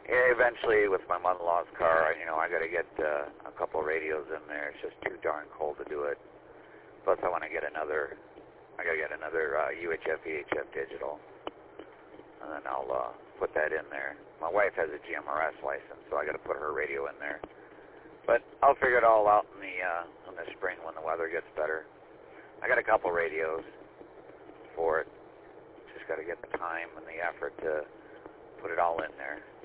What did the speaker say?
Yeah, eventually with my mother-in-law's car, I got to get a couple radios in there. It's just too darn cold to do it. Plus, I got to get another UHF, VHF digital, and then I'll put that in there. My wife has a GMRS license, so I got to put her radio in there. But I'll figure it all out in the spring when the weather gets better. I got a couple radios for it. Just got to get the time and the effort to put it all in there.